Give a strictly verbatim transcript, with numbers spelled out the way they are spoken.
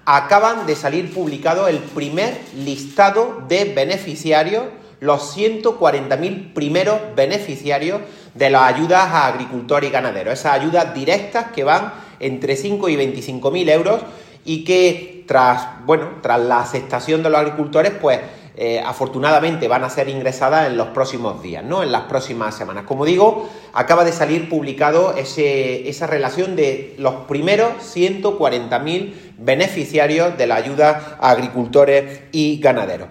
acaban de salir publicado el primer listado de beneficiarios, los ciento cuarenta mil primeros beneficiarios de las ayudas a agricultores y ganaderos. Esas ayudas directas que van entre cinco y veinticinco mil euros y que tras, bueno, tras la aceptación de los agricultores, pues eh, afortunadamente van a ser ingresadas en los próximos días, ¿no? En las próximas semanas. Como digo, acaba de salir publicado ese, esa relación de los primeros ciento cuarenta mil beneficiarios de la ayuda a agricultores y ganaderos.